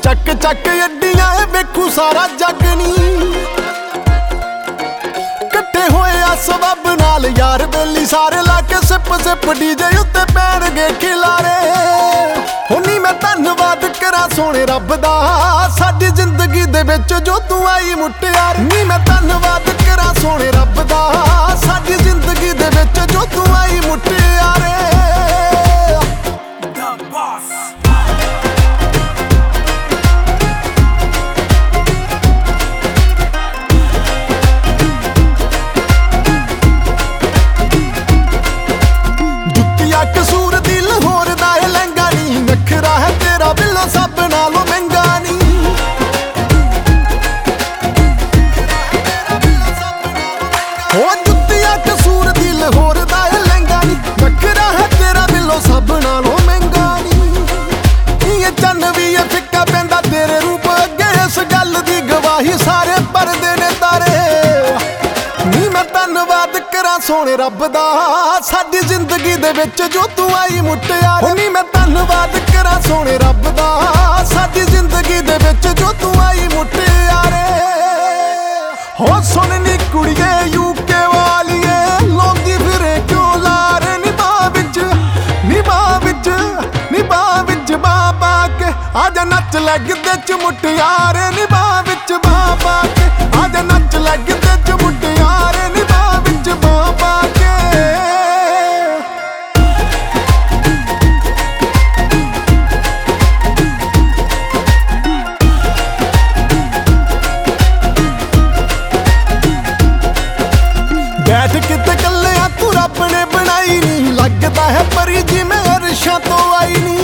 ਚੱਕ ਚੱਕ ਅੱਡੀਆਂ ਵੇਖੂ ਸਾਰਾ ਜੱਗ ਨੀ ਕੱਟੇ ਹੋਏ ਆ ਸਬੱਬ ਨਾਲ ਯਾਰ ਬੇਲੀ ਸਾਰੇ ਲਾ ਕੇ ਸਿਪ ਡੀਜੇ ਉੱਤੇ ਪੈਣਗੇ ਖਿਲਾਰੇ ਹੁਣੀ ਮੈਂ ਧੰਨਵਾਦ ਕਰਾਂ ਸੋਹਣੇ ਰੱਬ ਦਾ ਸਾਡੀ ਜ਼ਿੰਦਗੀ ਦੇ ਵਿੱਚ ਜੋ ਤੂੰ ਆਈ ਮੁਟਿਆਰ ਨੀ ਮੈਂ ਧੰਨਵਾਦ ਕਰਾਂ ਸੋਹਣੇ ਰੱਬ ਦਾ ਸਾਡੀ ਜ਼ਿੰਦਗੀ ਦੇ ਵਿੱਚ ਜੋ ਤੂੰ ਆਈ ਮੁਟਿਆਰੇ ਕਸੂਰ ਦਿਲ ਹੋਰ ਦਾ ਏ ਲਹਿੰਗਾ ਨੀ ਨਖਰਾ ਹੈ ਤੇਰਾ ਬਿੱਲੋ ਸਭ ਨਾਲੋਂ ਮਹਿੰਗਾ ਨੀ ਹੋ ਜੁੱਤੀਆਂ ਕਸੂਰ ਦਿਲ ਹੋਰ ਦਾ ਏ ਲਹਿੰਗਾ ਨੀ ਨਖਰਾ ਹੈ ਤੇਰਾ ਬਿੱਲੋ ਸਭ ਨਾਲੋਂ ਮਹਿੰਗਾ ਨੀ ਇਹ ਚੰਨ ਵੀ ਇਹ ਫਿੱਕਾ ਪੈਂਦਾ ਤੇਰੇ ਰੂਪ ਅੱਗੇ ਇਸ ਗੱਲ ਦੀ ਗਵਾਹੀ ਸਾਰੇ ਪਰਦੇ ਨੇ ਤਾਰੇ ਨੀ ਮੈਂ ਧੰਨਵਾਦ ਕਰਾਂ ਸੋਹਣੇ ਰੱਬ ਦਾ ਸਾਡੀ ਜ਼ਿੰਦਗੀ ਦੇ ਵਿੱਚ ਜੋ ਤੂੰ ਆਈ ਮੁਟਿਆਰ ਨੀ ਮੈਂ ਧੰਨਵਾਦ ਕਰਾਂ ਸੋਹਣੇ ਰੱਬ ਦਾ ਸਾਡੀ ਜ਼ਿੰਦਗੀ ਦੇ ਵਿੱਚ ਜੋ ਤੂੰ ਆਈ ਮੁਟਿਆਰੇ ਹੋ ਸੁਣ ਨੀ ਕੁੜੀਏ ਯੂਕੇ ਵਾਲੀਏ ਲੋਂਦੀ ਫਿਰੇ ਕਿਉਂ ਲਾਰੇ ਨੀ ਬਾਹ ਵਿੱਚ ਬਾਬਾ ਕੇ ਆਜਾ ਨੱਚ ਲੱਗਦੇ ਚ ਮੁਟਿਆਰੇ ਨੀ ਬਾਹ ਵਿੱਚ ਬਾਬਾ ਕੇ ਆਜਾ ਨੱਚ ਲੱਗਦੇ ਚ ਮੁਟਿਆਰੇ ਨੀ ਬਾਹ ਵਿੱਚ ਬਾਬਾ ਕੇ ਬੈਠ ਕਿਤੇ ਕੱਲਿਆਂ ਤੂੰ ਰੱਬ ਨੇ ਬਣਾਈ ਨੀ ਲੱਗਦਾ ਹੈ ਪਰੀ ਜਿਵੇਂ ਅਰਸ਼ਾਂ ਤੋਂ ਆਈ ਨੀ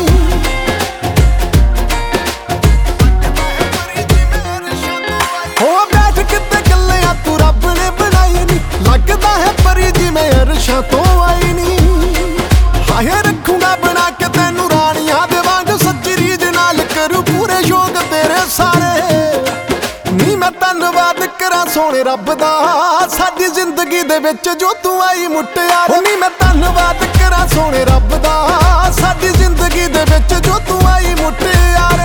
ਹੋ ਬੈਠ ਕਿਤੇ ਕੱਲਿਆਂ ਤੂੰ ਰੱਬ ਨੇ ਬਣਾਈ ਨੀ ਲੱਗਦਾ ਹੈ ਪਰੀ ਜਿਵੇਂ ਅਰਸ਼ਾਂ ਤੋਂ ਆਈ ਨੀ ਹਾਏ ਰੱਖੂਗਾ ਬਣਾ ਕੇ ਤੈਨੂੰ ਰਾਣੀਆਂ ਦੇ ਵਾਂਗ ਸੱਚੀ ਰੀਝ ਨਾਲ ਕਰੂ ਪੂਰੇ ਸ਼ੌਕ ਤੇਰੇ ਸਾਰੇ ਨੀ ਮੈਂ ਧੰਨਵਾਦ ਕਰਾਂ ਸੋਹਣੇ ਰੱਬ ਦਾ ਸਾਡੀ ਜ਼ਿੰਦਗੀ ਦੇ ਵਿੱਚ ਜੋ ਤੂੰ ਆਈ ਮੁਟਿਆਰ ਨੀ ਮੈਂ ਧੰਨਵਾਦ ਕਰਾਂ ਸੋਹਣੇ ਰੱਬ ਦਾ ਸਾਡੀ ਜ਼ਿੰਦਗੀ ਦੇ ਵਿੱਚ ਜੋ ਤੂੰ ਆਈ ਮੁਟਿਆਰੇ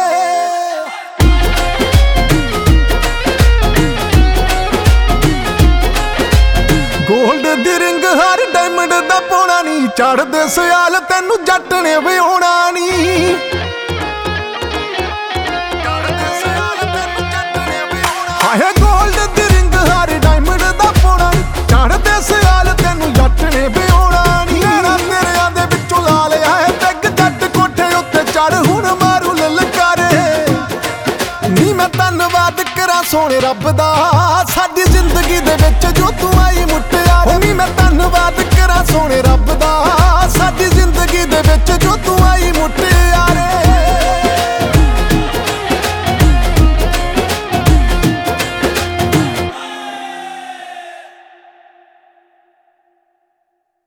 ਗੋਲਡ ਦੀ ਰਿੰਗ ਹਰ ਡਾਇਮੰਡ ਦਾ ਪਾਉਣਾ ਨੀ ਚੜਦੇ ਸਿਆਲ ਤੈਨੂੰ ਜੱਟ ਨੇ ਵਿਆਹੁਣਾ ਨੀ ਹਾਏ ਗੋਲਡ ਦੀ ਰਿੰਗ ਹਰ ਡਾਇਮੰਡ ਦਾ ਪਾਉਣਾ ਨੀ ਚੜਦੇ ਸਿਆਲ ਤੈਨੂੰ ਜੱਟ ਨੇ ਵਿਆਹੁਣਾ ਨੀ ਤੇਰਿਆਂ ਦੇ ਵਿੱਚੋਂ ਲਾ ਲਿਆ ਹੈ ਪੈਗ ਜੱਟ ਕੋਠੇ ਉੱਤੇ ਚੜ ਹੁਣ ਮਾਰੂ ਲਲਕਾਰੇ ਨੀ ਮੈਂ ਧੰਨਵਾਦ ਕਰਾਂ ਸੋਹਣੇ ਰੱਬ ਦਾ ਸਾਡੀ ਜ਼ਿੰਦਗੀ ਦੇ ਵਿੱਚ ਜੋ ਤੂੰ ਆਈ ਮੁਟਿਆਰ ਨੀ ਮੈਂ ਧੰਨਵਾਦ ਕਰਾਂ ਸੋਹਣੇ ਰੱਬ ਦਾ